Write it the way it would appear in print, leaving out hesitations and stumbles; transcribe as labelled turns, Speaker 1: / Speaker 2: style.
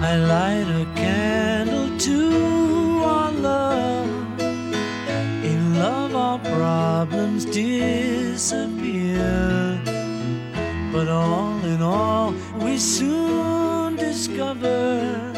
Speaker 1: I light a candle to our love. In love our problems disappear. But all in all we soon discover